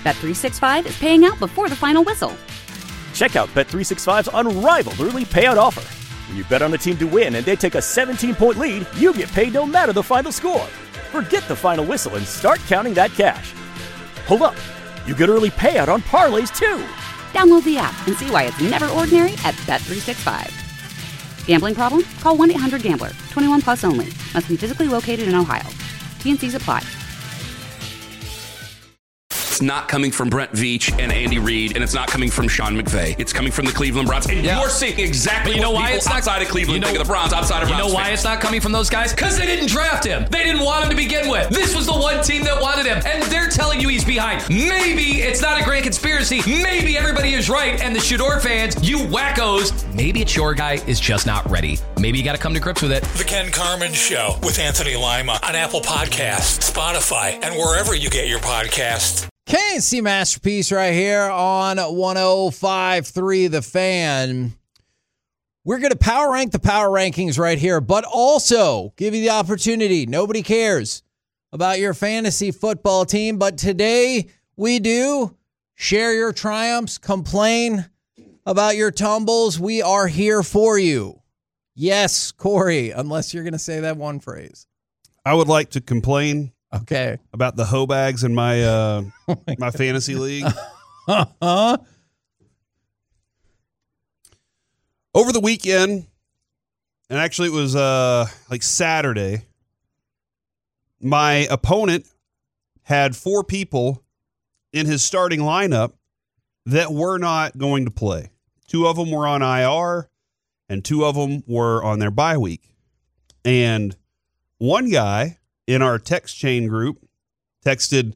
Bet365 is paying out before the final whistle. Check out Bet365's unrivaled early payout offer. When you bet on a team to win and they take a 17-point lead, you get paid no matter the final score. Forget the final whistle and start counting that cash. Hold up. You get early payout on parlays, too. Download the app and see why it's never ordinary at Bet365. Gambling problem? Call 1-800-GAMBLER. 21 plus only. Must be physically located in Ohio. T&Cs apply. It's not coming from Brent Veach and Andy Reid, and it's not coming from Sean McVay. It's coming from the Cleveland Browns. And you're seeing exactly what people outside of Cleveland think of the Browns, outside of Browns. You know why it's not coming from those guys? Because they didn't draft him. They didn't want him to begin with. This was the one team that wanted him, and they're telling you he's behind. Maybe it's not a grand conspiracy. Maybe everybody is right, and the Shador fans, you wackos, maybe it's your guy is just not ready. Maybe you got to come to grips with it. The Ken Carman Show with Anthony Lima on Apple Podcasts, Spotify, and wherever you get your podcasts. KC Masterpiece right here on 105.3 The Fan. We're going to power rank the power rankings right here, but also give you the opportunity. Nobody cares about your fantasy football team, but today we do. Share your triumphs, complain about your tumbles. We are here for you. Yes, Corey, unless you're going to say that one phrase. I would like to complain. Okay. About the hoe bags in my my fantasy league. Over the weekend, and actually it was like Saturday, my opponent had 4 people in his starting lineup that were not going to play. 2 of them were on IR, and 2 of them were on their bye week. And one guy in our text chain group texted,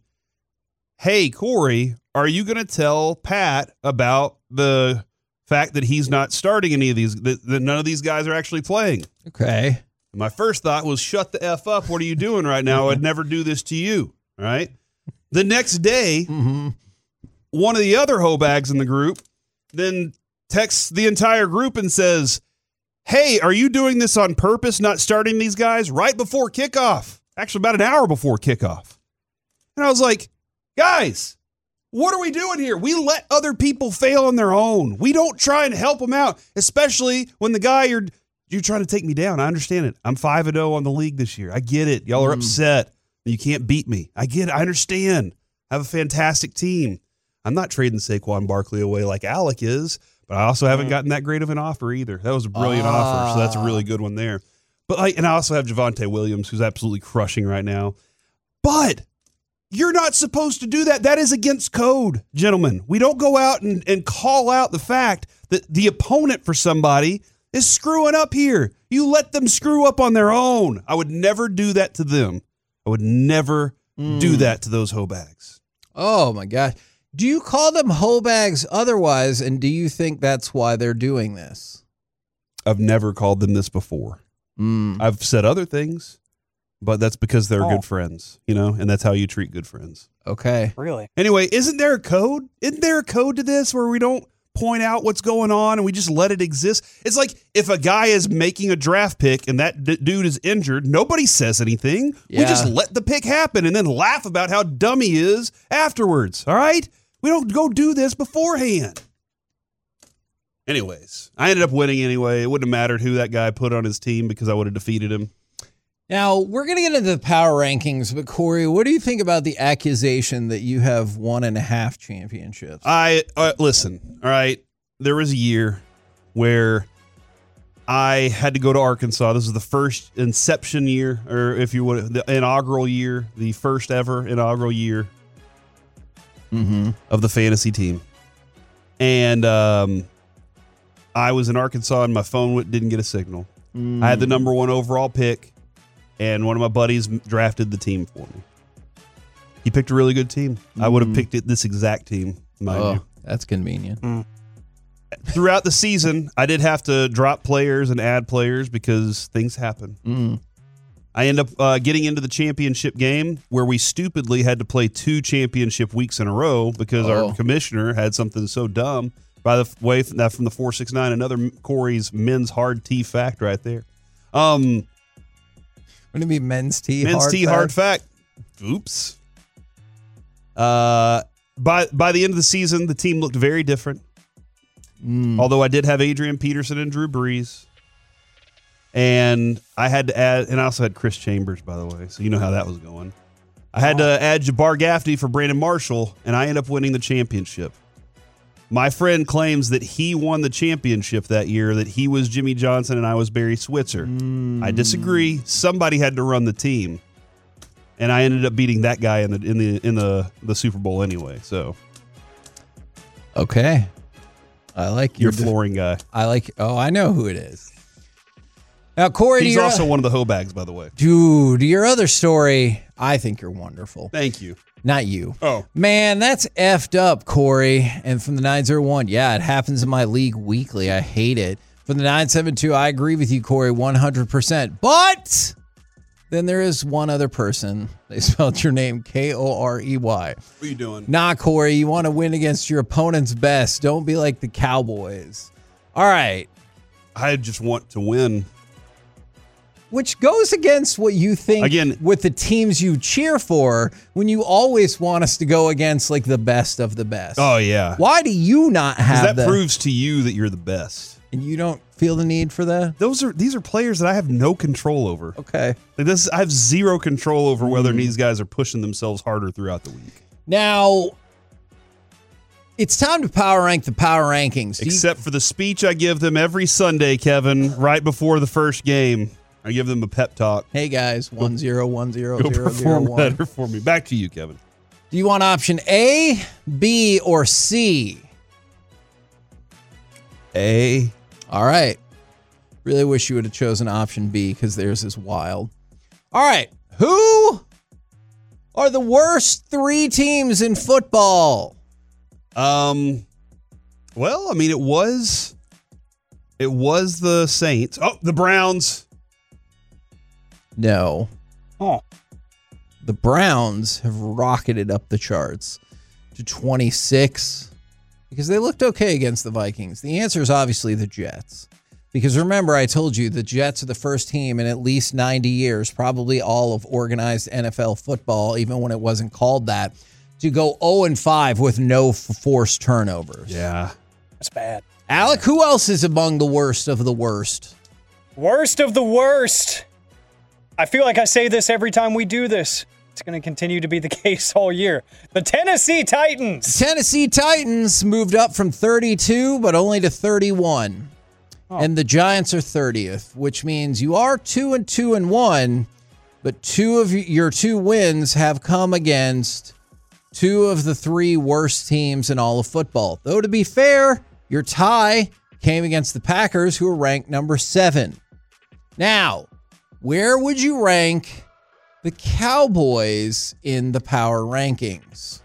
"Hey, Corey, are you going to tell Pat about the fact that he's not starting any of these, that none of these guys are actually playing?" Okay. My first thought was, shut the F up. What are you doing right now? I'd never do this to you. All right. The next day, one of the other hoe bags in the group then texts the entire group and says, "Hey, are you doing this on purpose, not starting these guys right before kickoff?" Actually, about an hour before kickoff. And I was like, guys, what are we doing here? We let other people fail on their own. We don't try and help them out, especially when the guy you're trying to take me down. I understand it. I'm 5-0 on the league this year. I get it. Y'all are upset. You can't beat me. I get it. I understand. I have a fantastic team. I'm not trading Saquon Barkley away like Alec is, but I also haven't gotten that great of an offer either. That was a brilliant offer, so that's a really good one there. But and I also have Javonte Williams, who's absolutely crushing right now. But you're not supposed to do that. That is against code, gentlemen. We don't go out and call out the fact that the opponent for somebody is screwing up here. You let them screw up on their own. I would never do that to them. I would never do that to those hoe bags. Oh, my gosh. Do you call them hoe bags otherwise, and do you think that's why they're doing this? I've never called them this before. I've said other things, but that's because they're good friends, and that's how you treat good friends. Okay. Really? Anyway, isn't there a code? Isn't there a code to this where we don't point out what's going on and we just let it exist? It's like if a guy is making a draft pick and that dude is injured, nobody says anything. Yeah. We just let the pick happen and then laugh about how dumb he is afterwards, all right? We don't go do this beforehand. Anyways, I ended up winning anyway. It wouldn't have mattered who that guy put on his team because I would have defeated him. Now, we're going to get into the power rankings, but Corey, what do you think about the accusation that you have 1.5 championships? Listen, all right, there was a year where I had to go to Arkansas. This was the first inception year, or if you would, the inaugural year, the first ever inaugural year of the fantasy team. And I was in Arkansas and my phone didn't get a signal. I had the number 1 overall pick, and one of my buddies drafted the team for me. He picked a really good team. I would have picked this exact team, mind you. That's convenient. Throughout the season, I did have to drop players and add players because things happen. I end up getting into the championship game where we stupidly had to play 2 championship weeks in a row because our commissioner had something so dumb. By the way, that from the 469, another Corey's men's hard tea fact right there. Wouldn't it be men's tea hard fact? Oops. But by the end of the season, the team looked very different. Although I did have Adrian Peterson and Drew Brees. And I had to add, and I also had Chris Chambers, by the way, so you know how that was going. I had to add Jabbar Gaffney for Brandon Marshall, and I ended up winning the championship. My friend claims that he won the championship that year, that he was Jimmy Johnson and I was Barry Switzer. I disagree. Somebody had to run the team, and I ended up beating that guy in the Super Bowl anyway. So, okay, I like your flooring guy. I know who it is. Now, Corey, he's also one of the hoe bags, by the way. Dude, your other story, I think you're wonderful. Thank you. Not you. Oh. Man, that's effed up, Corey. And from the 901, yeah, it happens in my league weekly. I hate it. From the 972, I agree with you, Corey, 100%. But then there is one other person. They spelled your name Korey. What are you doing? Nah, Corey, you want to win against your opponent's best. Don't be like the Cowboys. All right. I just want to win. Which goes against what you think again with the teams you cheer for, when you always want us to go against like the best of the best. Oh, yeah. Why do you not have that? Proves to you that you're the best. And you don't feel the need for that? These are players that I have no control over. Okay. I have zero control over whether these guys are pushing themselves harder throughout the week. Now, it's time to power rank the power rankings. Except for the speech I give them every Sunday, Kevin, right before the first game. I give them a pep talk. Hey, guys, 1-0-1-0-0-0-1. Go perform better for me. Back to you, Kevin. Do you want option A, B, or C? A. All right. Really wish you would have chosen option B because theirs is wild. All right. Who are the worst 3 teams in football? Well, I mean, it was the Saints. Oh, the Browns. No. Oh. The Browns have rocketed up the charts to 26 because they looked okay against the Vikings. The answer is obviously the Jets. Because remember, I told you the Jets are the first team in at least 90 years, probably all of organized NFL football, even when it wasn't called that, to go 0-5 with no forced turnovers. Yeah. That's bad. Alec, who else is among the worst of the worst? Worst of the worst. I feel like I say this every time we do this. It's going to continue to be the case all year. The Tennessee Titans. Tennessee Titans moved up from 32, but only to 31. Oh. And the Giants are 30th, which means you are 2-2-1, but 2 of your 2 wins have come against 2 of the 3 worst teams in all of football. Though, to be fair, your tie came against the Packers, who are ranked number 7. Now, where would you rank the Cowboys in the power rankings?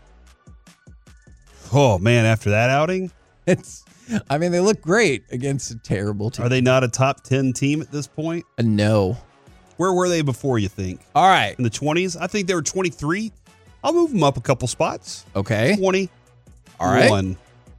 Oh, man, after that outing? They look great against a terrible team. Are they not a top 10 team at this point? No. Where were they before, you think? All right. In the 20s? I think they were 23. I'll move them up a couple spots. Okay. 20. All right.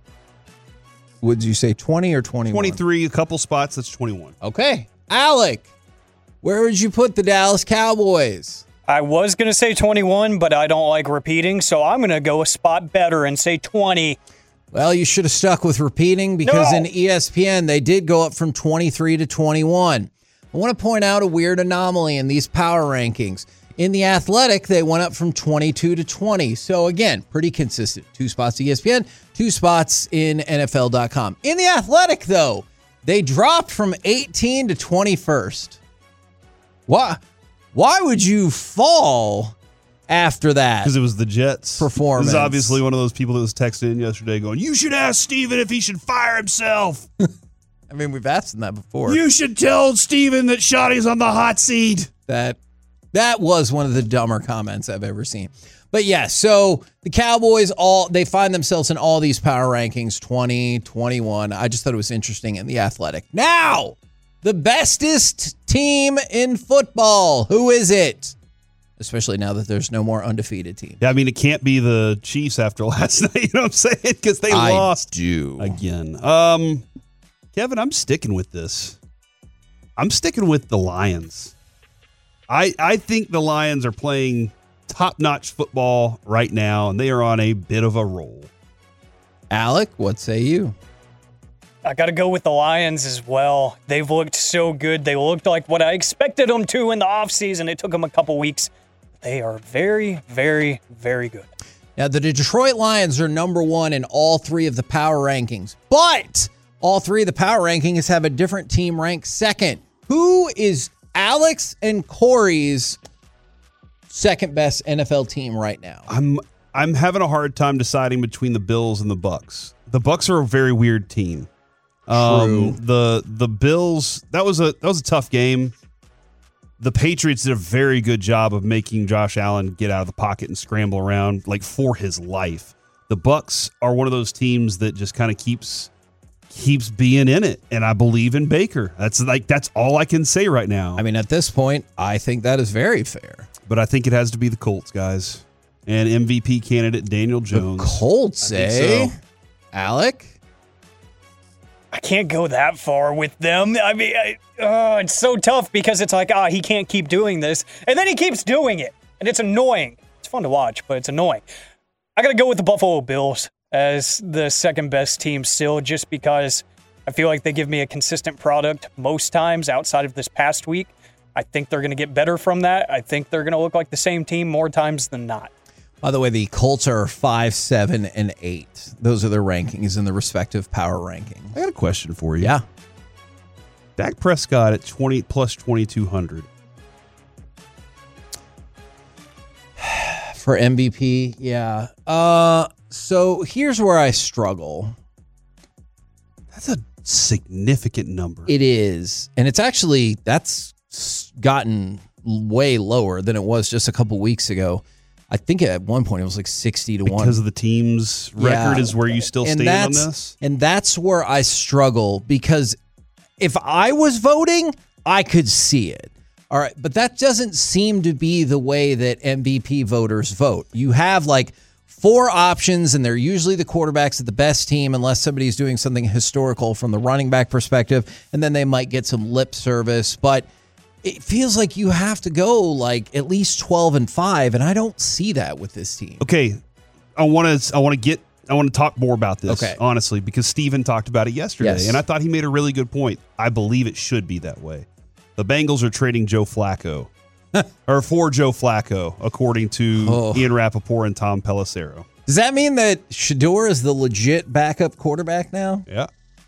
Would you say 20 or 21? 23, a couple spots. That's 21. Okay. Alec, where would you put the Dallas Cowboys? I was going to say 21, but I don't like repeating, so I'm going to go a spot better and say 20. Well, you should have stuck with repeating because in ESPN, they did go up from 23 to 21. I want to point out a weird anomaly in these power rankings. In The Athletic, they went up from 22 to 20. So again, pretty consistent. 2 spots ESPN, 2 spots in NFL.com. In The Athletic, though, they dropped from 18 to 21st. Why would you fall after that? Because it was the Jets' performance. This is obviously one of those people that was texting in yesterday going, you should ask Steven if he should fire himself. I mean, we've asked him that before. You should tell Steven that Shotty's on the hot seat. That was one of the dumber comments I've ever seen. But yeah, so the Cowboys, they find themselves in all these power rankings, 20, 21. I just thought it was interesting in The Athletic. Now, the bestest team in football. Who is it? Especially now that there's no more undefeated team. Yeah, I mean, it can't be the Chiefs after last night, you know what I'm saying? Because they lost again. Kevin, I'm sticking with this. I'm sticking with the Lions. I think the Lions are playing top-notch football right now, and they are on a bit of a roll. Alec, what say you? I got to go with the Lions as well. They've looked so good. They looked like what I expected them to in the offseason. It took them a couple weeks. They are very, very, very good. Now, the Detroit Lions are number one in all three of the power rankings, but all three of the power rankings have a different team ranked second. Who is Alex and Corey's second best NFL team right now? I'm having a hard time deciding between the Bills and the Bucks. The Bucks are a very weird team. True. The Bills, that was a tough game. The Patriots did a very good job of making Josh Allen get out of the pocket and scramble around like for his life. The Bucks are one of those teams that just kind of keeps being in it, and I believe in Baker. That's all I can say right now. I mean, at this point, I think that is very fair. But I think it has to be the Colts, guys. And MVP candidate Daniel Jones. The Colts, eh? So. Alec? I can't go that far with them. I mean, it's so tough because it's like, he can't keep doing this. And then he keeps doing it. And it's annoying. It's fun to watch, but it's annoying. I got to go with the Buffalo Bills as the second best team still, just because I feel like they give me a consistent product most times outside of this past week. I think they're going to get better from that. I think they're going to look like the same team more times than not. By the way, the Colts are 5, 7, and 8. Those are their rankings in the respective power rankings. I got a question for you. Yeah. Dak Prescott at 20 plus 2,200. For MVP, yeah. So here's where I struggle. That's a significant number. It is. And it's actually, that's gotten way lower than it was just a couple weeks ago. I think at one point it was like 60 to 1. Because of the team's record is where you still stand on this? And that's where I struggle, because if I was voting, I could see it. All right, but that doesn't seem to be the way that MVP voters vote. You have like 4 options, and they're usually the quarterbacks of the best team, unless somebody's doing something historical from the running back perspective, and then they might get some lip service. But it feels like you have to go like at least 12-5, and I don't see that with this team. Okay, I want to talk more about this, okay, honestly, because Steven talked about it yesterday, and I thought he made a really good point. I believe it should be that way. The Bengals are trading Joe Flacco, or for Joe Flacco, according to Ian Rappaport and Tom Pelissero. Does that mean that Shedeur is the legit backup quarterback now? Yeah.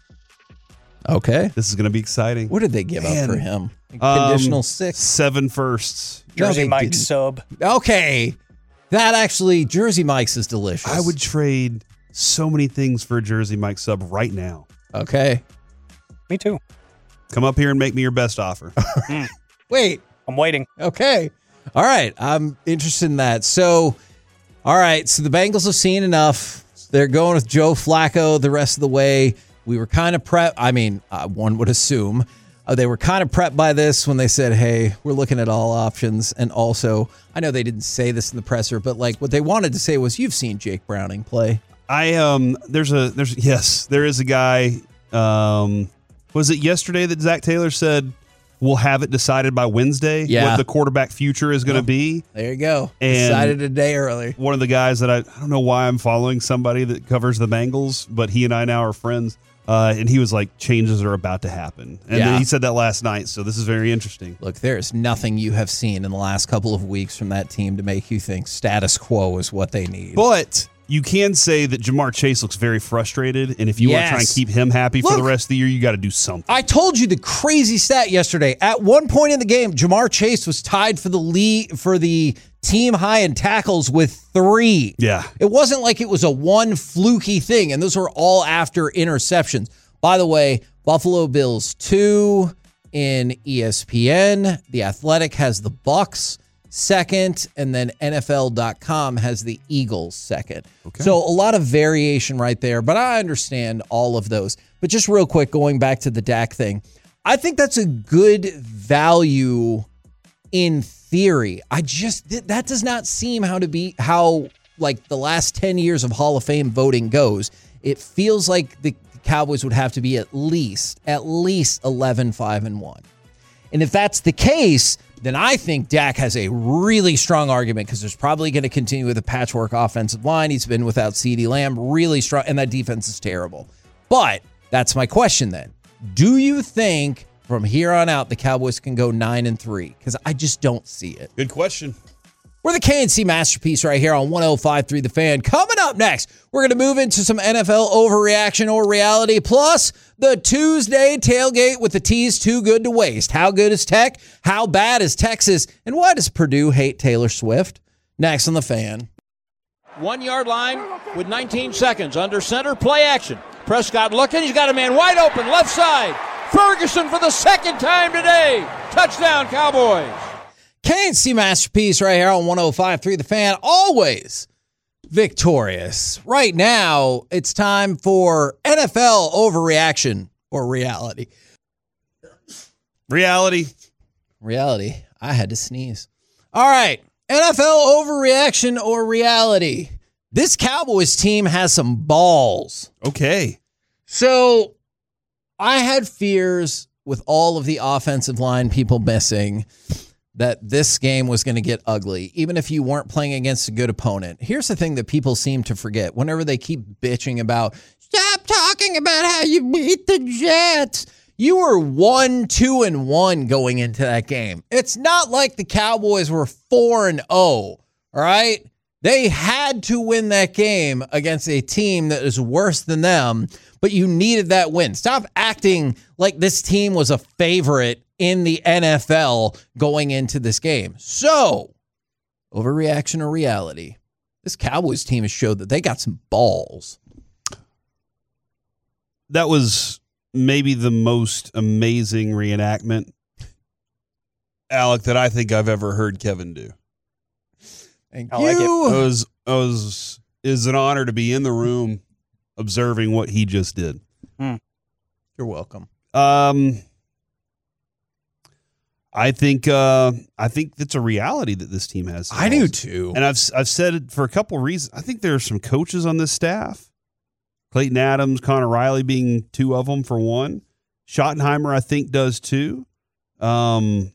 Okay. This is going to be exciting. What did they give up for him? Conditional 6? 7 firsts. Jersey Mike's sub. Okay. That actually, Jersey Mike's is delicious. I would trade so many things for a Jersey Mike sub right now. Okay. Me too. Come up here and make me your best offer. Wait. I'm waiting. Okay. All right. I'm interested in that. So, all right. So the Bengals have seen enough. They're going with Joe Flacco the rest of the way. We were kind of prepped. I mean, one would assume they were kind of prepped by this when they said, hey, we're looking at all options. And also, I know they didn't say this in the presser, but like what they wanted to say was, you've seen Jake Browning play. There is a guy. Was it yesterday that Zach Taylor said we'll have it decided by Wednesday what the quarterback future is going to be? There you go. And decided a day early. One of the guys that I don't know why I'm following somebody that covers the Bengals, but he and I now are friends. And he was like, changes are about to happen. And then he said that last night, so this is very interesting. Look, there's nothing you have seen in the last couple of weeks from that team to make you think status quo is what they need. But you can say that Jamar Chase looks very frustrated, and if you want to try and keep him happy for the rest of the year, you got to do something. I told you the crazy stat yesterday. At one point in the game, Jamar Chase was tied for the team high in tackles with 3. Yeah. It wasn't like it was a one fluky thing, and those were all after interceptions. By the way, Buffalo Bills 2 in ESPN. The Athletic has the Bucks second, and then NFL.com has the Eagles second. Okay. So a lot of variation right there, but I understand all of those. But just real quick, going back to the Dak thing, I think that's a good value in theory. That does not seem how like the last 10 years of Hall of Fame voting goes. It feels like the Cowboys would have to be at least 11-5-1. And if that's the case, then I think Dak has a really strong argument because there's probably going to continue with a patchwork offensive line. He's been without CeeDee Lamb, really strong, and that defense is terrible. But that's my question then. Do you think from here on out the Cowboys can go 9-3? Because I just don't see it. Good question. We're the KNC Masterpiece right here on 105.3 The Fan. Coming up next, we're going to move into some NFL overreaction or reality, plus the Tuesday tailgate with the T's too good to waste. How good is Tech? How bad is Texas? And why does Purdue hate Taylor Swift? Next on The Fan. 1 yard line with 19 seconds. Under center, play action. Prescott looking. He's got a man wide open, left side. Ferguson for the second time today. Touchdown, Cowboys. KNC Masterpiece right here on 105.3 The Fan. Always victorious. Right now, it's time for NFL overreaction or reality. Reality. I had to sneeze. All right. NFL overreaction or reality. This Cowboys team has some balls. Okay. So I had fears with all of the offensive line people missing that this game was going to get ugly, even if you weren't playing against a good opponent. Here's the thing that people seem to forget. Whenever they keep bitching about, stop talking about how you beat the Jets. You were 1-2-1 going into that game. It's not like the Cowboys were 4-0, all right? They had to win that game against a team that is worse than them, but you needed that win. Stop acting like this team was a favorite in the NFL going into this game. So, overreaction or reality? This Cowboys team has showed that they got some balls. That was maybe the most amazing reenactment, Alec, that I think I've ever heard Kevin do. Thank I you. like It was an honor to be in the room observing what he just did. You're welcome. I think that's a reality that this team has. I do too. And I've said it for a couple of reasons. I think there are some coaches on this staff. Clayton Adams, Connor Riley being two of them for one. Schottenheimer, I think, does too. I'm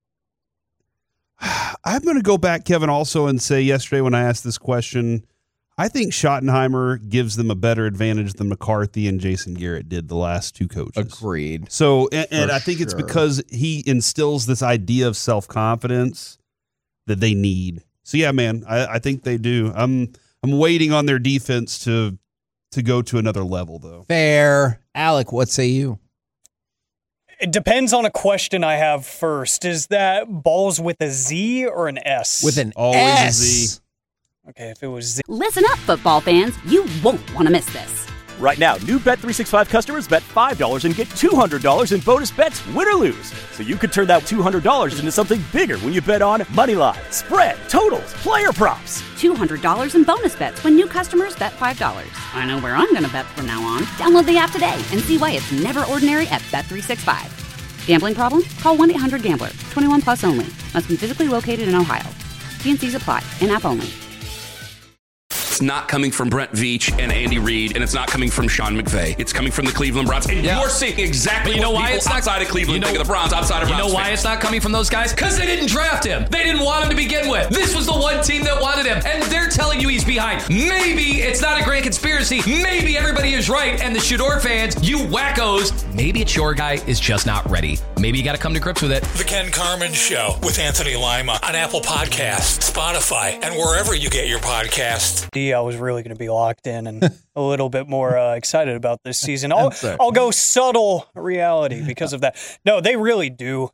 going to go back, Kevin, also and say yesterday when I asked this question, I think Schottenheimer gives them a better advantage than McCarthy and Jason Garrett did the last two coaches. Agreed. So, and I think it's because he instills this idea of self-confidence that they need. So, yeah, man, I think they do. I'm waiting on their defense to go to another level, though. Fair. Alec, what say you? It depends on a question I have first. Is that balls with a Z or an S? With an Always S. a Z. Okay, if it was Z. Listen up, football fans. You won't want to miss this. Right now, new Bet365 customers bet $5 and get $200 in bonus bets, win or lose. So you could turn that $200 into something bigger when you bet on moneyline, spread, totals, player props. $200 in bonus bets when new customers bet $5. I know where I'm going to bet from now on. Download the app today and see why it's never ordinary at Bet365. Gambling problem? Call 1-800-GAMBLER. 21 plus only. Must be physically located in Ohio. T&Cs apply. In-app only. It's not coming from Brent Veach and Andy Reid, and it's not coming from Sean McVay. It's coming from the Cleveland Browns. And you're seeing exactly You know what why people it's not outside of Cleveland think of the Browns, outside of You Browns know why fans. it's not coming from those guys? Because they didn't draft him. They didn't want him to begin with. This was the one team that wanted him, and they're telling you he's behind. Maybe it's not a grand conspiracy. Maybe everybody is right, and the Shador fans, you wackos, maybe it's your guy is just not ready. Maybe you got to come to grips with it. The Ken Carman Show with Anthony Lima on Apple Podcasts, Spotify, and wherever you get your podcasts. I was really going to be locked in and a little bit more excited about this season. I'll go subtle reality because of that. No, they really do.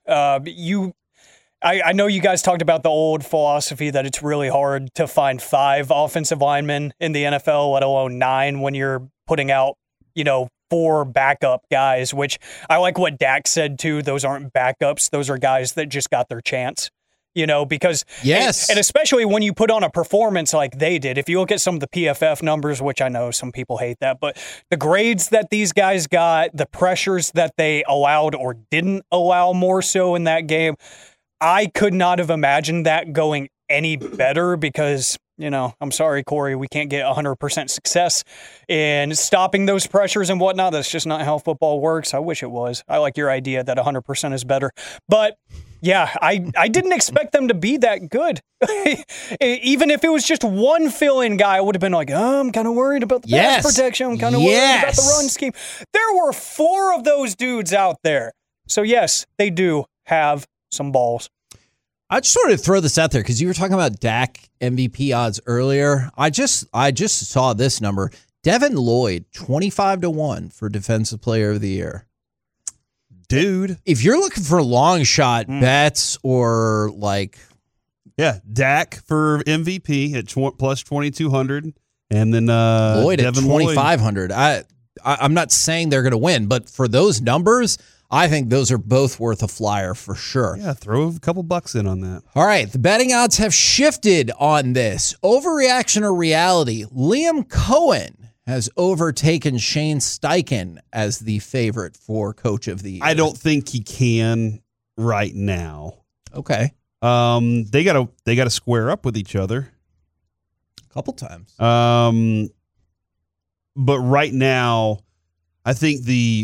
I know you guys talked about the old philosophy that it's really hard to find 5 offensive linemen in the NFL, let alone 9 when you're putting out, 4 backup guys, which I like what Dak said too. Those aren't backups. Those are guys that just got their chance. Because yes, and especially when you put on a performance like they did, if you look at some of the PFF numbers, which I know some people hate that, but the grades that these guys got, the pressures that they allowed or didn't allow more so in that game, I could not have imagined that going any better because I'm sorry, Corey, we can't get 100% success in stopping those pressures and whatnot. That's just not how football works. I wish it was. I like your idea that 100% is better. But yeah, I didn't expect them to be that good. Even if it was just one fill-in guy, I would have been like, I'm kind of worried about the pass protection. I'm kind of worried about the run scheme. There were 4 of those dudes out there. So yes, they do have some balls. I just wanted to throw this out there because you were talking about Dak MVP odds earlier. I just saw this number. Devin Lloyd, 25-1 for Defensive Player of the Year. Dude. If you're looking for long shot bets or like... Yeah, Dak for MVP at plus 2,200. And then Lloyd Devin at 2,500. I'm not saying they're going to win, but for those numbers... I think those are both worth a flyer for sure. Yeah, throw a couple bucks in on that. All right, the betting odds have shifted on this. Overreaction or reality? Liam Cohen has overtaken Shane Steichen as the favorite for Coach of the Year. I don't think he can right now. Okay. They gotta square up with each other. A couple times. But right now, I think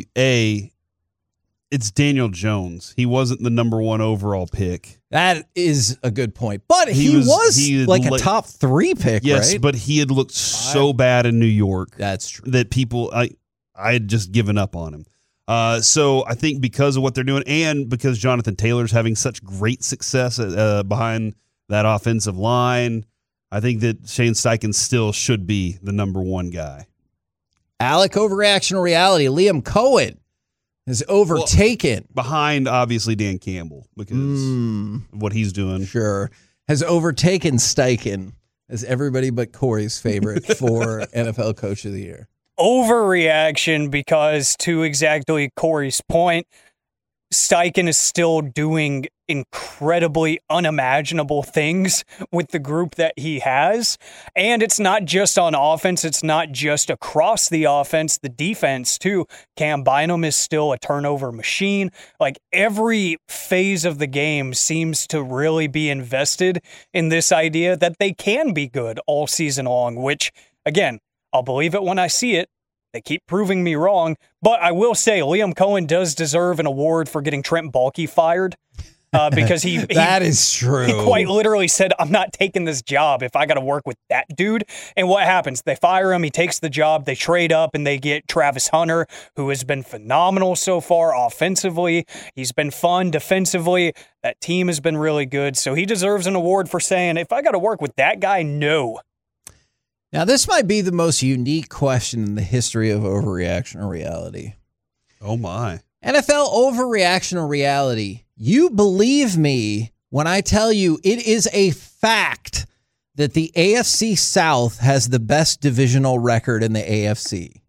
it's Daniel Jones. He wasn't the number 1 overall pick. That is a good point. But he was like a top 3 pick, yes, right? but he had looked so bad in New York. That's true. That people, I had just given up on him. So I think because of what they're doing and because Jonathan Taylor's having such great success behind that offensive line, I think that Shane Steichen still should be the number 1 guy. Alec, overreaction or reality? Liam Cohen is overtaken. Behind, obviously, Dan Campbell because of what he's doing. Sure. Has overtaken Steichen as everybody but Corey's favorite for NFL Coach of the Year. Overreaction because, to exactly Corey's point, Steichen is still doing incredibly unimaginable things with the group that he has. And it's not just on offense. It's not just across the offense. The defense, too. Cam Bynum is still a turnover machine. Like, every phase of the game seems to really be invested in this idea that they can be good all season long, which, again, I'll believe it when I see it. They keep proving me wrong, but I will say Liam Cohen does deserve an award for getting Trent Baalke fired because he that is true. He quite literally said, I'm not taking this job if I got to work with that dude. And what happens? They fire him. He takes the job. They trade up and they get Travis Hunter, who has been phenomenal so far offensively. He's been fun defensively. That team has been really good. So he deserves an award for saying, if I got to work with that guy, no. Now, this might be the most unique question in the history of overreaction or reality. Oh, my. NFL overreaction or reality. You believe me when I tell you it is a fact that the AFC South has the best divisional record in the AFC.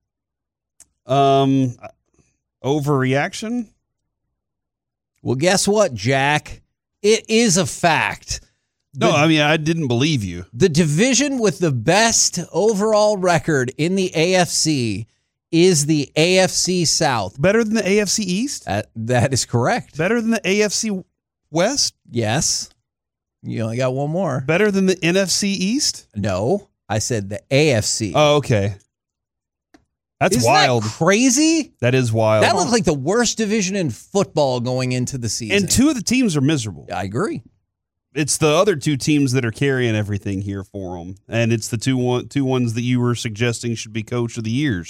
Overreaction? Well, guess what, Jack? It is a fact. No, I mean, I didn't believe you. The division with the best overall record in the AFC is the AFC South. Better than the AFC East? That is correct. Better than the AFC West? Yes. You only got one more. Better than the NFC East? No, I said the AFC. Oh, okay. That's wild. That crazy? That is wild. That looked like the worst division in football going into the season. And 2 of the teams are miserable. I agree. It's the other 2 teams that are carrying everything here for them. And it's the two ones that you were suggesting should be Coach of the Year.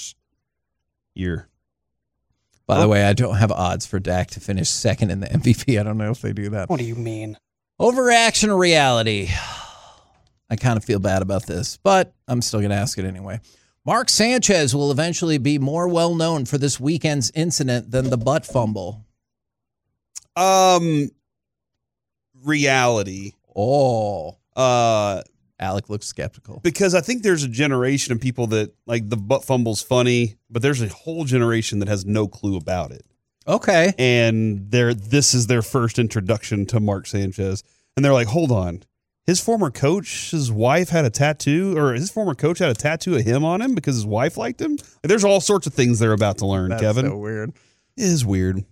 By the way, I don't have odds for Dak to finish second in the MVP. I don't know if they do that. What do you mean? Overreaction or reality? I kind of feel bad about this, but I'm still going to ask it anyway. Mark Sanchez will eventually be more well-known for this weekend's incident than the butt fumble. Reality. Oh. Alec looks skeptical. Because I think there's a generation of people that, like, the butt fumble's funny, but there's a whole generation that has no clue about it. Okay. And this is their first introduction to Mark Sanchez. And they're like, hold on. His former coach's wife had a tattoo, or his former coach had a tattoo of him on him because his wife liked him? Like, there's all sorts of things they're about to learn, Kevin. That's so weird. It is weird.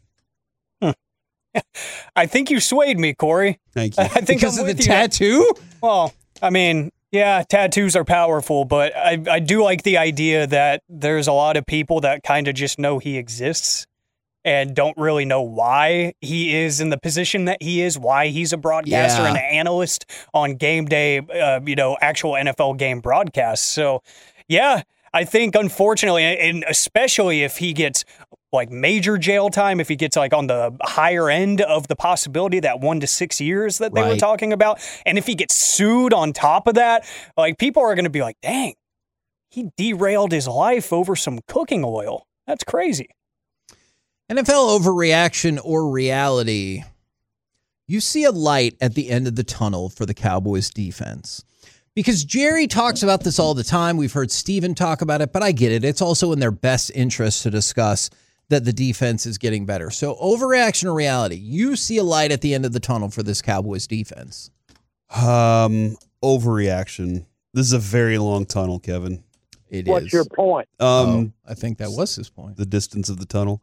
I think you swayed me, Corey. Thank you. I think because I'm of the with you. tattoo? Well, I mean, Yeah, tattoos are powerful, but I do like the idea that there's a lot of people that kind of just know he exists and don't really know why he is in the position that he is, why he's a broadcaster and an analyst on game day, actual NFL game broadcasts. So, yeah, I think unfortunately, and especially if he gets like major jail time, if he gets like on the higher end of the possibility, that 1 to 6 years that they were talking about, and if he gets sued on top of that, like people are going to be like, dang, he derailed his life over some cooking oil. That's crazy. NFL overreaction or reality. You see a light at the end of the tunnel for the Cowboys defense. Because Jerry talks about this all the time. We've heard Steven talk about it, but I get it. It's also in their best interest to discuss that the defense is getting better. So overreaction or reality, you see a light at the end of the tunnel for this Cowboys defense. Overreaction. This is a very long tunnel, Kevin. What's your point? I think that was his point. The distance of the tunnel.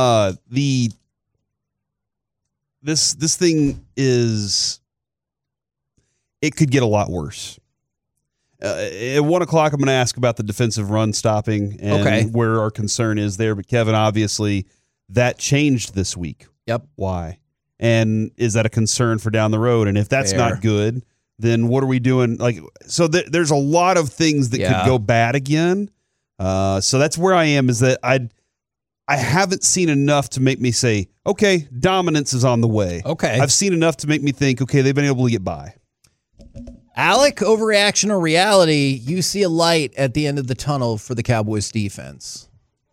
This thing is, it could get a lot worse. At 1 o'clock, I'm going to ask about the defensive run stopping and where our concern is there. But Kevin, obviously, that changed this week. Yep. Why? And is that a concern for down the road? And if that's not good, then what are we doing? Like, so there's a lot of things that could go bad again. So that's where I am. Is that I haven't seen enough to make me say, okay, dominance is on the way. Okay. I've seen enough to make me think, okay, they've been able to get by. Alec, overreaction or reality, you see a light at the end of the tunnel for the Cowboys defense.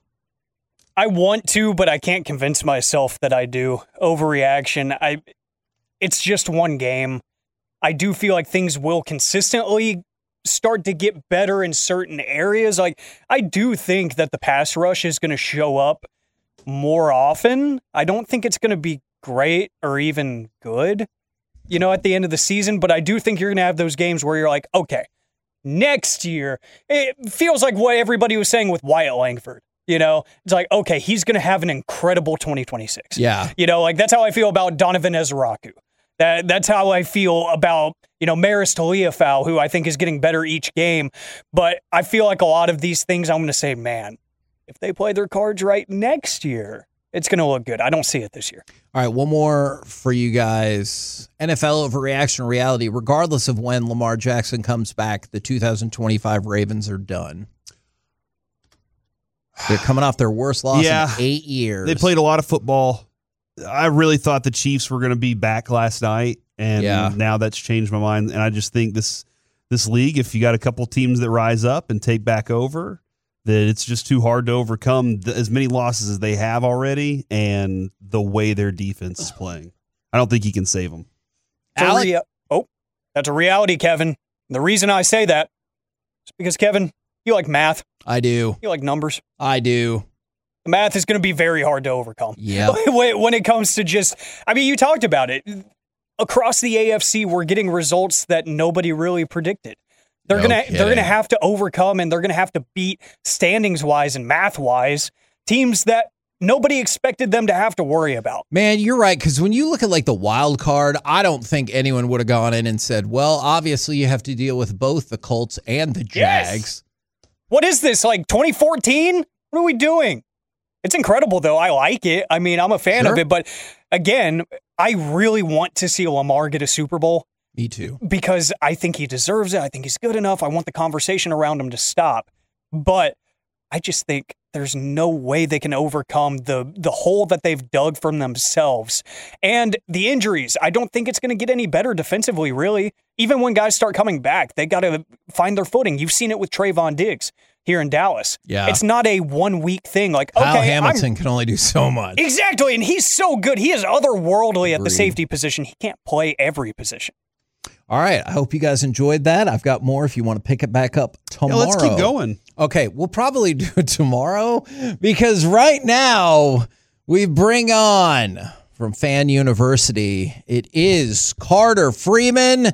I want to, but I can't convince myself that I do. Overreaction. It's just one game. I do feel like things will consistently start to get better in certain areas. Like, I do think that the pass rush is going to show up more often. I don't think it's going to be great or even good, at the end of the season, but I do think you're going to have those games where you're like, okay, next year, it feels like what everybody was saying with Wyatt Langford. It's like, okay, he's going to have an incredible 2026. Yeah. Like that's how I feel about Donovan Ezraku. That's how I feel about, Maris Taliafoul, who I think is getting better each game. But I feel like a lot of these things, I'm going to say, man, if they play their cards right next year, it's going to look good. I don't see it this year. All right, one more for you guys. NFL overreaction reality. Regardless of when Lamar Jackson comes back, the 2025 Ravens are done. They're coming off their worst loss in 8 years. They played a lot of football. I really thought the Chiefs were going to be back last night, and now that's changed my mind. And I just think this league, if you got a couple teams that rise up and take back over, that it's just too hard to overcome as many losses as they have already and the way their defense is playing. I don't think he can save them. That's a reality, Kevin. The reason I say that is because, Kevin, you like math. I do. You like numbers. I do. The math is going to be very hard to overcome. Yeah. When it comes to you talked about it. Across the AFC, we're getting results that nobody really predicted. They're gonna have to overcome, and they're gonna have to beat standings wise and math wise teams that nobody expected them to have to worry about. Man, you're right, because when you look at like the wild card, I don't think anyone would have gone in and said, well, obviously you have to deal with both the Colts and the Jags. Yes. What is this, like 2014? What are we doing? It's incredible, though. I like it. I mean, I'm a fan of it. But again, I really want to see Lamar get a Super Bowl. Me too. Because I think he deserves it. I think he's good enough. I want the conversation around him to stop. But I just think there's no way they can overcome the hole that they've dug from themselves. And the injuries, I don't think it's going to get any better defensively, really. Even when guys start coming back, they got to find their footing. You've seen it with Trayvon Diggs here in Dallas. Yeah. It's not a 1 week thing. Like, Kyle Hamilton can only do so much. Exactly. And he's so good. He is otherworldly at the safety position. He can't play every position. All right. I hope you guys enjoyed that. I've got more if you want to pick it back up tomorrow. Yeah, let's keep going. Okay. We'll probably do it tomorrow because right now we bring on from Fan University, it is Carter Freeman.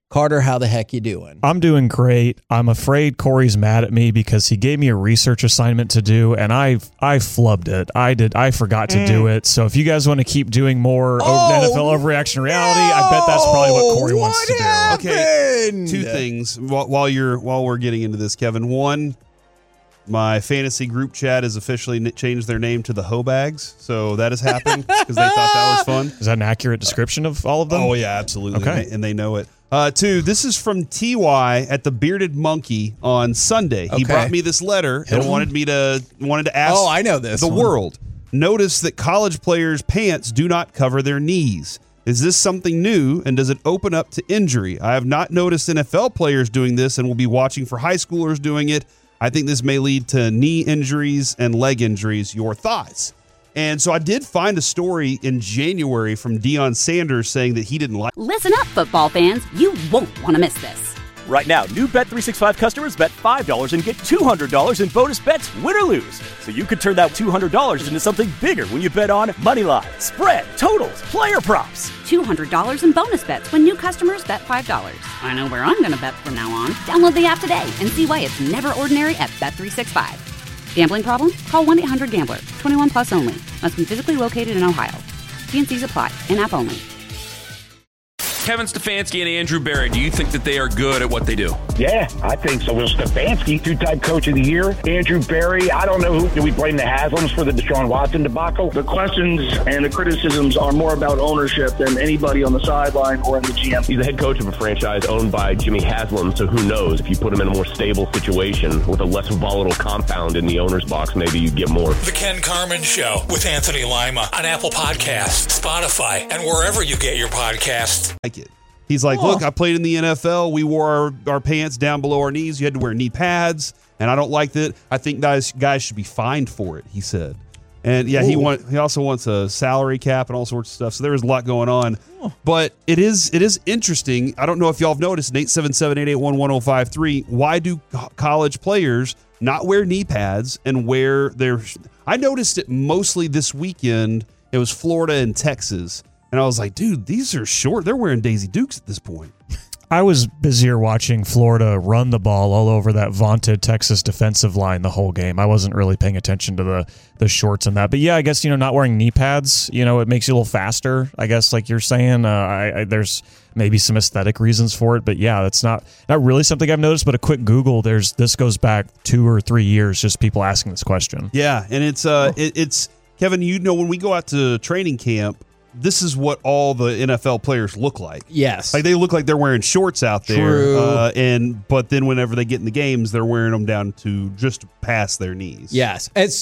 Carter, how the heck you doing? I'm doing great. I'm afraid Corey's mad at me because he gave me a research assignment to do, and I flubbed it. I forgot to do it. So if you guys want to keep doing more NFL overreaction reality, I bet that's probably what Corey wants to do. Okay, two things while we're getting into this, Kevin. One, my fantasy group chat has officially changed their name to the Hobags, so that has happened because they thought that was fun. Is that an accurate description of all of them? Oh yeah, absolutely. Okay. And they know it. Two, this is from TY at the Bearded Monkey on Sunday. He brought me this letter and wanted to ask I know this the world. Notice that college players' pants do not cover their knees. Is this something new, and does it open up to injury? I have not noticed NFL players doing this and will be watching for high schoolers doing it. I think this may lead to knee injuries and leg injuries. Your thoughts? And so I did find a story in January from Deion Sanders saying that he didn't like. Listen up, football fans. You won't want to miss this. Right now, new Bet365 customers bet $5 and get $200 in bonus bets, win or lose. So you could turn that $200 into something bigger when you bet on money line, spread, totals, player props. $200 in bonus bets when new customers bet $5. I know where I'm going to bet from now on. Download the app today and see why it's never ordinary at Bet365. Gambling problem? Call 1-800-GAMBLER. 21 plus only. Must be physically located in Ohio. T&Cs apply. In-app only. Kevin Stefanski and Andrew Berry, do you think that they are good at what they do? Yeah, I think so. Well, Stefanski, two-time coach of the year. Andrew Berry, I don't know who. Do we blame the Haslams for the Deshaun Watson debacle? The questions and the criticisms are more about ownership than anybody on the sideline or in the GM. He's the head coach of a franchise owned by Jimmy Haslam, so who knows? If you put him in a more stable situation with a less volatile compound in the owner's box, maybe you'd get more. The Ken Carman Show with Anthony Lima on Apple Podcasts, Spotify, and wherever you get your podcasts. He's like, look, I played in the NFL. We wore our pants down below our knees. You had to wear knee pads, and I don't like that. I think guys should be fined for it, he said. And, yeah, he also wants a salary cap and all sorts of stuff. So there was a lot going on. But it is interesting. I don't know if y'all have noticed, 877-881-1053, why do college players not wear knee pads and wear their – I noticed it mostly this weekend. It was Florida and Texas. And I was like, dude, these are short. They're wearing Daisy Dukes at this point. I was busier watching Florida run the ball all over that vaunted Texas defensive line the whole game. I wasn't really paying attention to the shorts and that. But yeah, I guess, not wearing knee pads, it makes you a little faster, I guess, like you're saying. There's maybe some aesthetic reasons for it. But yeah, that's not really something I've noticed. But a quick Google, this goes back 2 or 3 years, just people asking this question. Yeah, and it's Kevin, when we go out to training camp, this is what all the NFL players look like. Yes. Like they look like they're wearing shorts out there. True. But then whenever they get in the games, they're wearing them down to just past their knees. Yes. As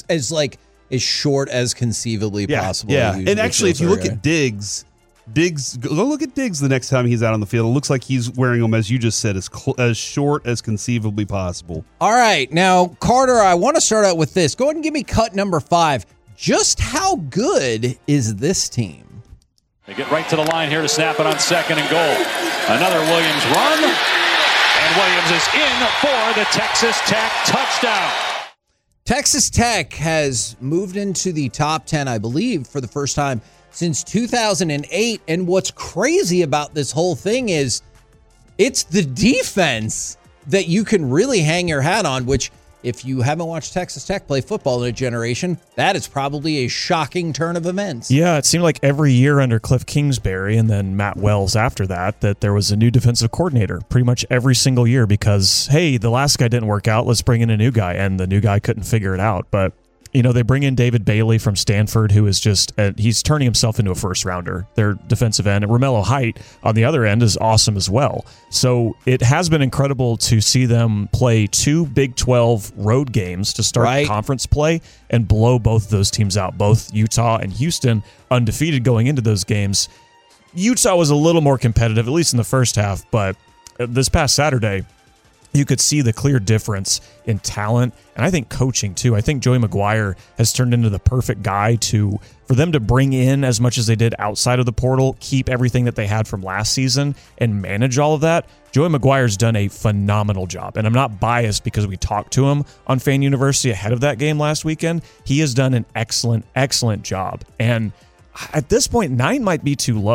short as conceivably possible. Yeah. And actually, if you look at Diggs, go look at Diggs the next time he's out on the field. It looks like he's wearing them, as you just said, as short as conceivably possible. All right. Now, Carter, I want to start out with this. Go ahead and give me cut number 5. Just how good is this team? They get right to the line here to snap it on 2nd and goal. Another Williams run, and Williams is in for the Texas Tech touchdown. Texas Tech has moved into the top 10, I believe, for the first time since 2008. And what's crazy about this whole thing is it's the defense that you can really hang your hat on, which if you haven't watched Texas Tech play football in a generation, that is probably a shocking turn of events. Yeah, it seemed like every year under Cliff Kingsbury and then Matt Wells after that there was a new defensive coordinator pretty much every single year because, hey, the last guy didn't work out, let's bring in a new guy, and the new guy couldn't figure it out. But they bring in David Bailey from Stanford, who is just he's turning himself into a first-rounder. Their defensive end. And Romello Height on the other end is awesome as well. So it has been incredible to see them play 2 Big 12 road games to start conference play and blow both of those teams out. Both Utah and Houston undefeated going into those games. Utah was a little more competitive, at least in the first half, but this past Saturday, you could see the clear difference in talent and I think coaching too. I think Joey McGuire has turned into the perfect guy for them to bring in as much as they did outside of the portal, keep everything that they had from last season and manage all of that. Joey McGuire's done a phenomenal job, and I'm not biased because we talked to him on Fan University ahead of that game last weekend. He has done an excellent, excellent job. And at this point, 9 might be too low.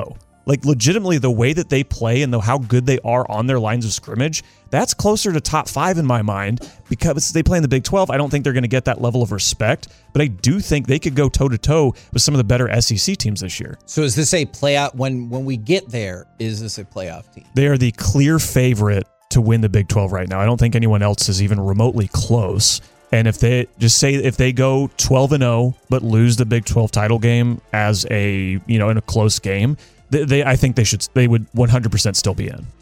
Like, legitimately, the way that they play and how good they are on their lines of scrimmage, that's closer to top 5 in my mind because they play in the Big 12. I don't think they're going to get that level of respect, but I do think they could go toe-to-toe with some of the better SEC teams this year. So is this a playoff? When we get there, is this a playoff team? They are the clear favorite to win the Big 12 right now. I don't think anyone else is even remotely close. And if they go 12-0 but lose the Big 12 title game as in a close game, I think they would 100% still be in.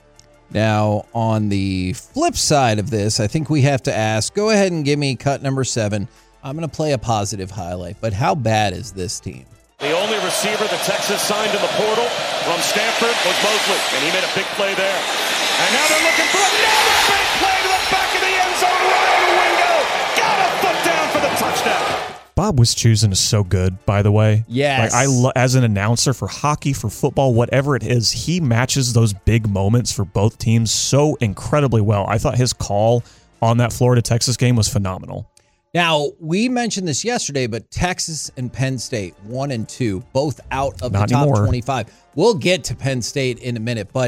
Now, on the flip side of this, I think we have to ask, go ahead and give me cut number 7. I'm going to play a positive highlight, but how bad is this team? The only receiver that Texas signed in the portal from Stanford was Mosley, and he made a big play there. And now they're looking for another big play to the back of the end zone. Ryan Wingo got a foot down for the touchdown. Bob Wischusen is so good, by the way. Yes. As an announcer for hockey, for football, whatever it is, he matches those big moments for both teams so incredibly well. I thought his call on that Florida-Texas game was phenomenal. Now, we mentioned this yesterday, but Texas and Penn State, 1 and 2, both out of Not the top anymore. 25. We'll get to Penn State in a minute, but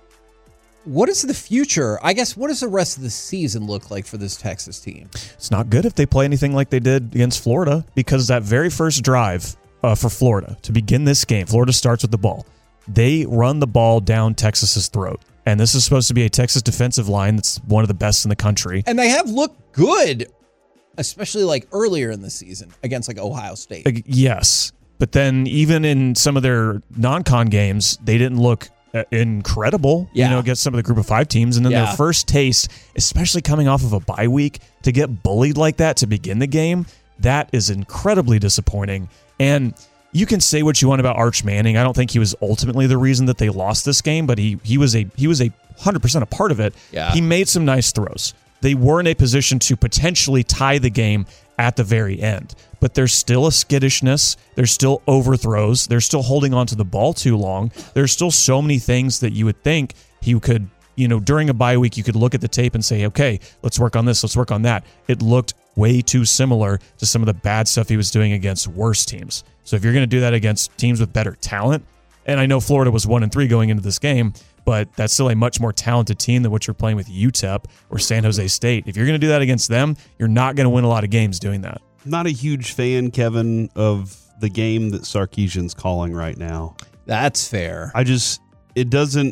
what is the future? I guess, what does the rest of the season look like for this Texas team? It's not good if they play anything like they did against Florida, because that very first drive for Florida to begin this game, Florida starts with the ball. They run the ball down Texas's throat. And this is supposed to be a Texas defensive line that's one of the best in the country. And they have looked good, especially like earlier in the season against like Ohio State. Yes. But then even in some of their non-con games, they didn't look incredible, against some of the group of 5 teams. And then their first taste, especially coming off of a bye week, to get bullied like that to begin the game, that is incredibly disappointing. And you can say what you want about Arch Manning. I don't think he was ultimately the reason that they lost this game, but he was a 100% a part of it. Yeah. He made some nice throws. They were in a position to potentially tie the game at the very end. But there's still a skittishness. There's still overthrows. They're still holding on to the ball too long. There's still so many things that you would think he could, during a bye week, you could look at the tape and say, okay, let's work on this, let's work on that. It looked way too similar to some of the bad stuff he was doing against worse teams. So if you're going to do that against teams with better talent, and I know Florida was 1-3 going into this game, but that's still a much more talented team than what you're playing with UTEP or San Jose State. If you're going to do that against them, you're not going to win a lot of games doing that. Not a huge fan, Kevin, of the game that Sarkisian's calling right now. That's fair. It doesn't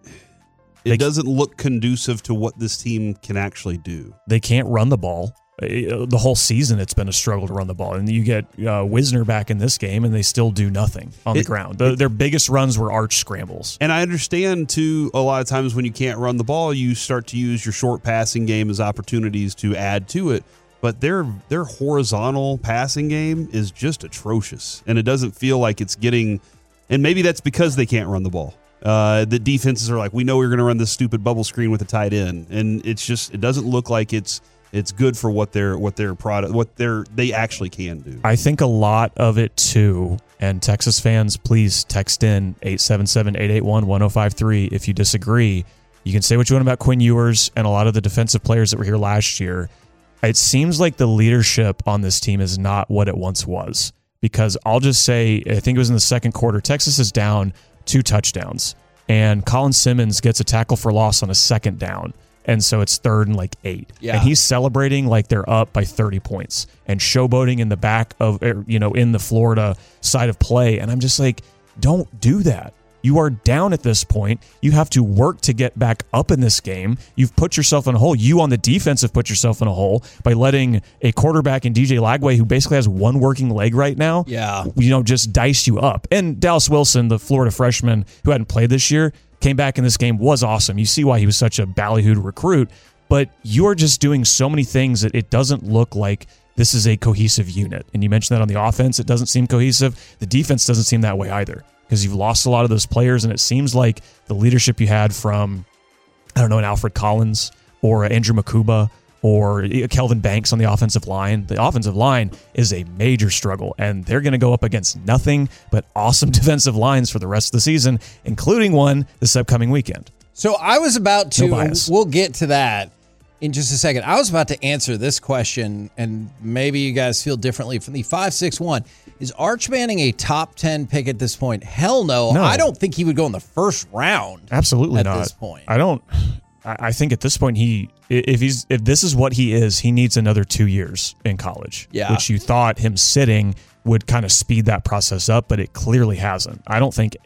look conducive to what this team can actually do. They can't run the ball. The whole season, it's been a struggle to run the ball. And you get Wisner back in this game, and they still do nothing on the ground. Their biggest runs were arch scrambles. And I understand, too, a lot of times when you can't run the ball, you start to use your short passing game as opportunities to add to it. But their horizontal passing game is just atrocious. And it doesn't feel like it's getting – and maybe that's because they can't run the ball. The defenses are like, we know we're going to run this stupid bubble screen with a tight end. And it's just – it doesn't look like it's good for what they actually can do. I think a lot of it too, and Texas fans, please text in 877-881-1053 if you disagree. You can say what you want about Quinn Ewers and a lot of the defensive players that were here last year. It seems like the leadership on this team is not what it once was, because I'll just say, I think it was in the second quarter, Texas is down 2 touchdowns, and Colin Simmons gets a tackle for loss on a second down. And so it's 3rd and 8. Yeah. And he's celebrating like they're up by 30 points and showboating in the back of, in the Florida side of play. And I'm just like, don't do that. You are down at this point. You have to work to get back up in this game. You've put yourself in a hole. You on the defense have put yourself in a hole by letting a quarterback in DJ Lagway, who basically has one working leg right now, just dice you up. And Dallas Wilson, the Florida freshman who hadn't played this year, came back in this game, was awesome. You see why he was such a ballyhooed recruit, but you're just doing so many things that it doesn't look like this is a cohesive unit. And you mentioned that on the offense, it doesn't seem cohesive. The defense doesn't seem that way either, because you've lost a lot of those players, and it seems like the leadership you had from, an Alfred Collins or Andrew Makuba or Kelvin Banks on the offensive line. The offensive line is a major struggle, and they're going to go up against nothing but awesome defensive lines for the rest of the season, including one this upcoming weekend. So I was about to, No bias. we'll get to that. in just a second. I was about to answer this question, and maybe you guys feel differently. From the 561, is Arch Manning a top 10 pick at this point? Hell no. I don't think he would go in the first round. Absolutely not. At this point. I think at this point, if this is what he is, he needs another 2 years in college. Yeah. Which you thought him sitting would kind of speed that process up, but it clearly hasn't. I don't think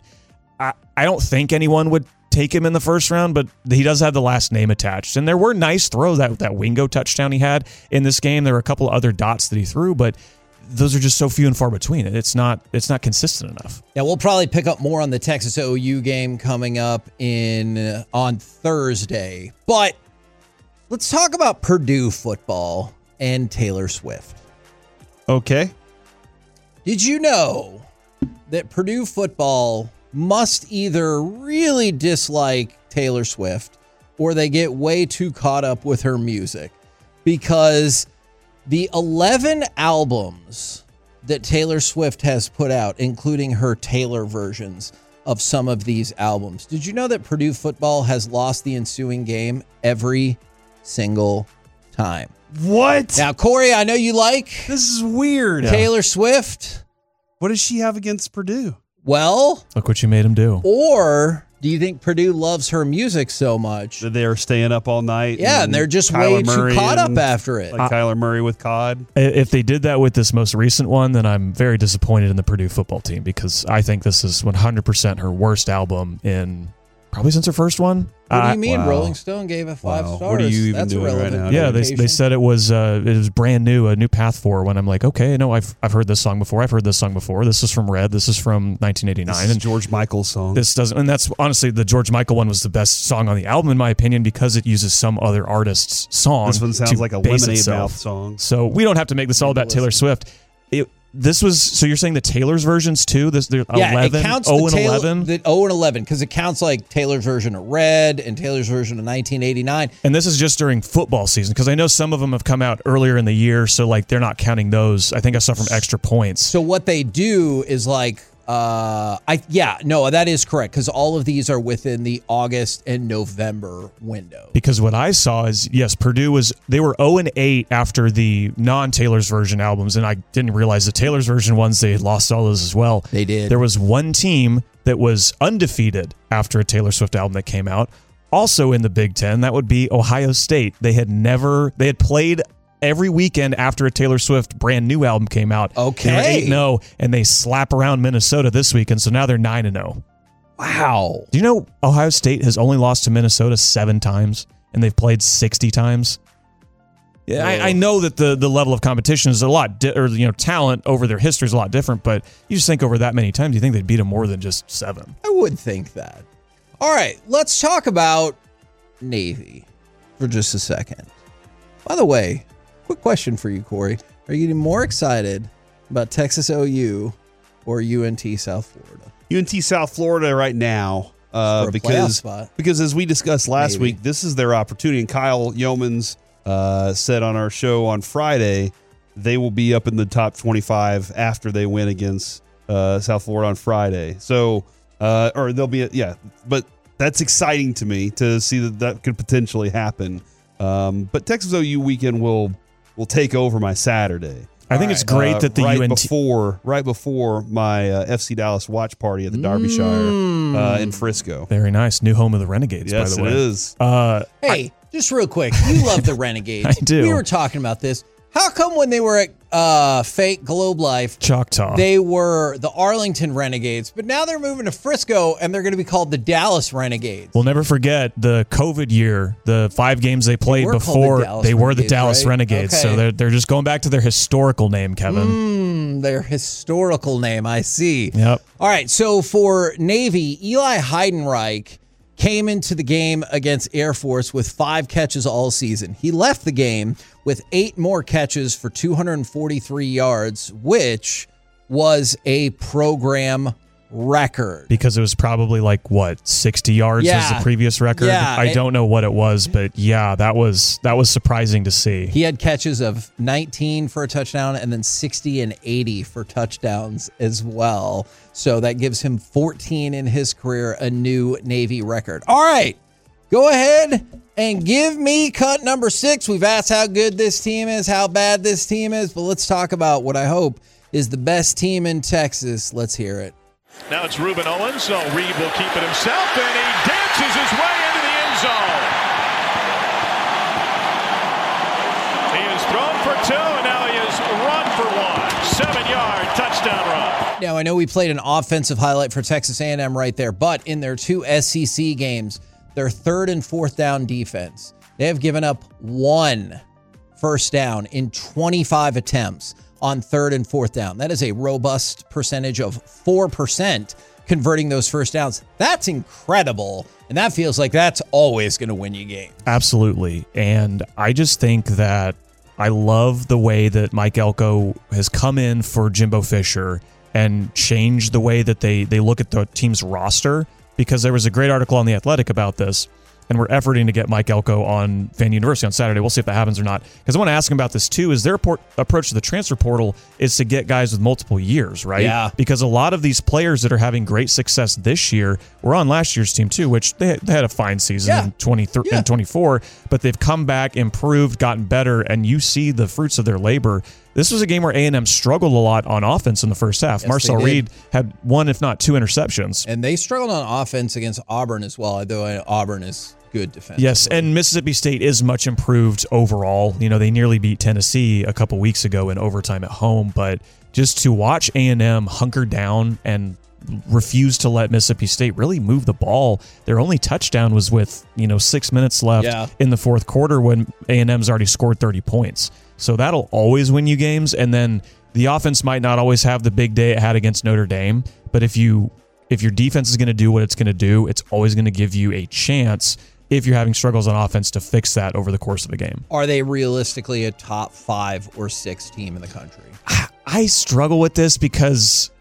anyone would take him in the first round, but he does have the last name attached. And there were nice throws. That Wingo touchdown he had in this game, there were a couple of other dots that he threw, but those are just so few and far between. It's not consistent enough. Yeah, we'll probably pick up more on the Texas OU game coming up on Thursday. But let's talk about Purdue football and Taylor Swift. Okay. Did you know that Purdue football must either really dislike Taylor Swift or they get way too caught up with her music? Because the 11 albums that Taylor Swift has put out, including her Taylor versions of some of these albums, did you know that Purdue football has lost the ensuing game every single time? What? Now, Corey, I know you like this is weird. Taylor Swift. What does she have against Purdue? Well, look what you made him do. Or do you think Purdue loves her music so much that they're staying up all night? Yeah, and they're just way too caught up after it. Like Kyler Murray with COD. If they did that with this most recent one, then I'm very disappointed in the Purdue football team, because I think this is 100% her worst album in probably since her first one. What do you mean? Wow. Rolling Stone gave it 5 stars. What are you even That's doing right now? Yeah, they said it was brand new, a new path forward. When I'm like, okay, no, I've heard this song before. I've heard this song before. This is from Red. This is from 1989. This is George Michael's song. This doesn't, and that's honestly the George Michael one was the best song on the album in my opinion, because it uses some other artist's song. This one sounds like a Lemonade Mouth song. So we don't have to make this all about Taylor Swift. So you're saying the Taylor's versions too? They're 11, it counts 0 and 11? The 0 and 11, because it counts like Taylor's version of Red and Taylor's version of 1989. And this is just during football season, because I know some of them have come out earlier in the year, so like they're not counting those. I think I saw from Extra Points. So what they do is like, that is correct, because all of these are within the August and November window. Because what I saw is, yes, Purdue they were 0 and 8 after the non-Taylor's version albums, and I didn't realize the Taylor's version ones, they had lost all those as well. They did. There was one team that was undefeated after a Taylor Swift album that came out, also in the Big Ten. That would be Ohio State. They had played every weekend after a Taylor Swift brand new album came out. Okay. They were 8-0, and they slap around Minnesota this weekend, so now they're 9-0. Wow. Do you know Ohio State has only lost to Minnesota 7 times, and they've played 60 times? Yeah, I know that the level of competition is a lot, talent over their history is a lot different, but you just think over that many times, you think they'd beat them more than just 7. I would think that. All right, let's talk about Navy for just a second. By the way, quick question for you, Corey. Are you getting more excited about Texas OU or UNT South Florida? UNT South Florida right now, because as we discussed last week, this is their opportunity. And Kyle Yeomans said on our show on Friday, they will be up in the top 25 after they win against South Florida on Friday. So, or they'll be, but that's exciting to me to see that could potentially happen. But Texas OU weekend will take over my Saturday. I think it's great that the right UNT before my FC Dallas watch party at the Derbyshire in Frisco. Very nice, new home of the Renegades. Yes, by the way, it is. Hey, just real quick, you love the Renegades. I do. We were talking about this. How come when they were at fake Globe Life, Choctaw, they were the Arlington Renegades, but now they're moving to Frisco and they're going to be called the Dallas Renegades? We'll never forget the COVID year, the 5 games they played before, they were the Dallas Renegades. Okay. So they're just going back to their historical name, Kevin. Their historical name, I see. Yep. All right, so for Navy, Eli Heidenreich came into the game against Air Force with 5 catches all season. He left the game with 8 more catches for 243 yards, which was a program record. Because it was probably 60 yards was the previous record. Yeah, I don't know what it was, but that was surprising to see. He had catches of 19 for a touchdown and then 60 and 80 for touchdowns as well. So that gives him 14 in his career, a new Navy record. All right, go ahead And give me cut number 6. We've asked how good this team is, how bad this team is, but let's talk about what I hope is the best team in Texas. Let's hear it. Now it's Ruben Owens, so Reed will keep it himself, and he dances his way into the end zone. He has thrown for 2, and now he has run for 1. 7-yard touchdown run. Now, I know we played an offensive highlight for Texas A&M right there, but in their 2 SEC games, their 3rd and 4th down defense, they have given up 1 first down in 25 attempts on 3rd and 4th down. That is a robust percentage of 4% converting those first downs. That's incredible. And that feels like that's always going to win you games. Absolutely. And I just think that I love the way that Mike Elko has come in for Jimbo Fisher and changed the way that they look at the team's roster, because there was a great article on The Athletic about this, and we're efforting to get Mike Elko on Fan University on Saturday. We'll see if that happens or not, because I want to ask him about this too. Is their approach to the transfer portal is to get guys with multiple years, right? Yeah. Because a lot of these players that are having great success this year were on last year's team too, which they had a fine season in 23 and 24, but they've come back, improved, gotten better, and you see the fruits of their labor. This was a game where A&M struggled a lot on offense in the first half. Yes, Marcel Reed had 1, if not 2 interceptions. And they struggled on offense against Auburn as well, though Auburn is good defense. Yes, and Mississippi State is much improved overall. You know, they nearly beat Tennessee a couple weeks ago in overtime at home, but just to watch A&M hunker down and refuse to let Mississippi State really move the ball. Their only touchdown was with, 6 minutes left in the fourth quarter when A&M's already scored 30 points. So that'll always win you games. And then the offense might not always have the big day it had against Notre Dame, but if your defense is going to do what it's going to do, it's always going to give you a chance if you're having struggles on offense to fix that over the course of a game. Are they realistically a top 5 or 6 team in the country? I struggle with this because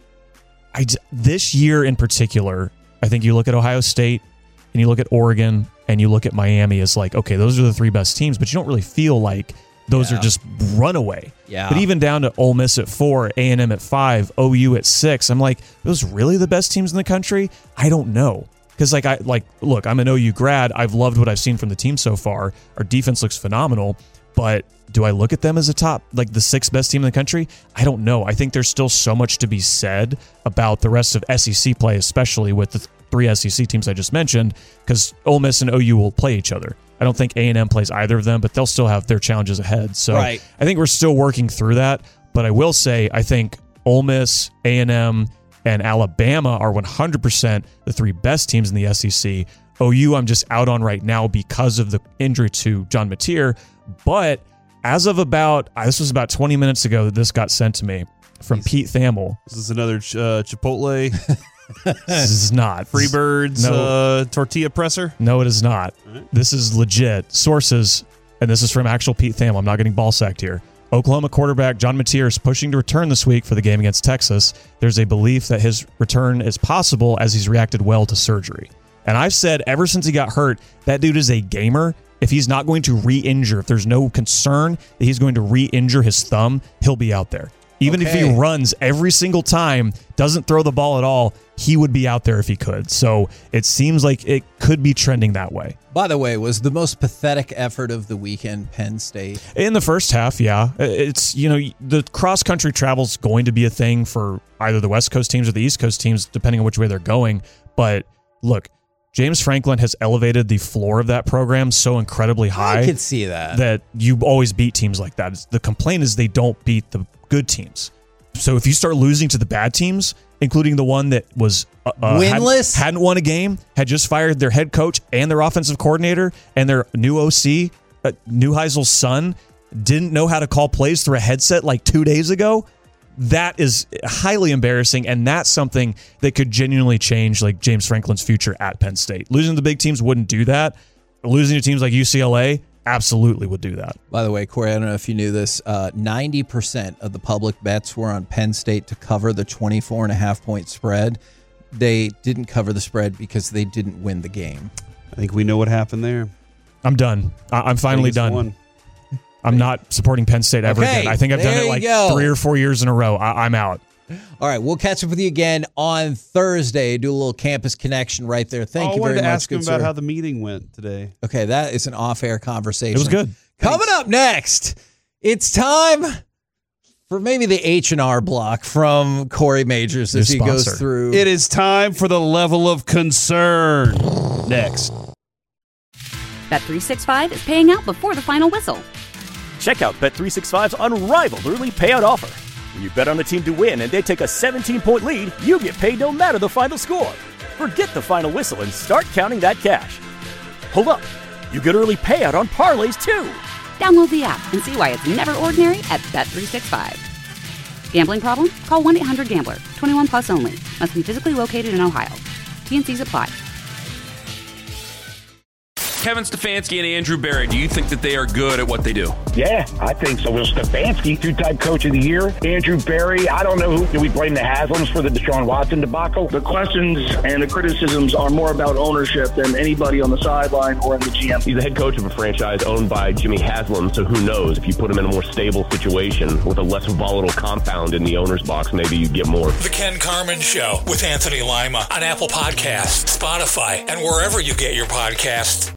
this year in particular, I think you look at Ohio State and you look at Oregon and you look at Miami as like, okay, those are the 3 best teams, but you don't really feel like those are just runaway. Yeah. But even down to Ole Miss at 4, A&M at 5, OU at 6, I'm like, those really the best teams in the country? I don't know. Because look, I'm an OU grad. I've loved what I've seen from the team so far. Our defense looks phenomenal, but do I look at them as a top, like the 6th best team in the country? I don't know. I think there's still so much to be said about the rest of SEC play, especially with the 3 SEC teams I just mentioned, because Ole Miss and OU will play each other. I don't think A&M plays either of them, but they'll still have their challenges ahead. So I think we're still working through that. But I will say, I think Ole Miss, A&M, and Alabama are 100% the 3 best teams in the SEC. OU, I'm just out on right now because of the injury to John Mateer. But as of this was about 20 minutes ago that this got sent to me from Pete Thamel. Is this another Chipotle? This is not. Freebird's tortilla presser? No, it is not. Right. This is legit. Sources, and this is from actual Pete Thamel. I'm not getting ball sacked here. Oklahoma quarterback John Mateer is pushing to return this week for the game against Texas. There's a belief that his return is possible as he's reacted well to surgery. And I've said ever since he got hurt, that dude is a gamer. If he's not going to re-injure, if there's no concern that he's going to re-injure his thumb, he'll be out there. Even if he runs every single time, doesn't throw the ball at all, he would be out there if he could. So it seems like it could be trending that way. By the way, was the most pathetic effort of the weekend Penn State? In the first half, yeah. It's, the cross-country travel is going to be a thing for either the West Coast teams or the East Coast teams, depending on which way they're going. But look, James Franklin has elevated the floor of that program so incredibly high. I could see that. That you always beat teams like that. The complaint is they don't beat the good teams. So if you start losing to the bad teams, including the one that was winless, hadn't won a game, had just fired their head coach and their offensive coordinator, and their new OC, Neuheisel's son, didn't know how to call plays through a headset like 2 days ago, that is highly embarrassing, and that's something that could genuinely change like James Franklin's future at Penn State. Losing to the big teams wouldn't do that. Losing to teams like UCLA absolutely would do that. By the way, Corey, I don't know if you knew this, 90% of the public bets were on Penn State to cover the 24.5-point spread. They didn't cover the spread because they didn't win the game. I think we know what happened there. I'm done. I'm finally done. I'm not supporting Penn State ever again. I think I've done it like 3 or 4 years in a row. I'm out. All right, we'll catch up with you again on Thursday. Do a little campus connection right there. Thank you very much. I wanted to ask him about sir. how the meeting went today. Okay, that is an off-air conversation. It was good. Coming up next, it's time for maybe the H&R block from Corey Majors as he goes through. It is time for the level of concern. Next. Bet365 is paying out before the final whistle. Check out Bet365's unrivaled early payout offer. When you bet on a team to win and they take a 17-point lead, you get paid no matter the final score. Forget the final whistle and start counting that cash. Hold up. You get early payout on parlays, too. Download the app and see why it's never ordinary at Bet365. Gambling problem? Call 1-800-GAMBLER. 21 plus only. Must be physically located in Ohio. T&Cs apply. Kevin Stefanski and Andrew Berry, do you think that they are good at what they do? Yeah, I think so. Will Stefanski, two-time coach of the year. Andrew Berry, I don't know who. Do we blame the Haslams for the Deshaun Watson debacle? The questions and the criticisms are more about ownership than anybody on the sideline or in the GM. He's the head coach of a franchise owned by Jimmy Haslam, so who knows? If you put him in a more stable situation with a less volatile compound in the owner's box, maybe you get more. The Ken Carman Show with Anthony Lima on Apple Podcasts, Spotify, and wherever you get your podcasts.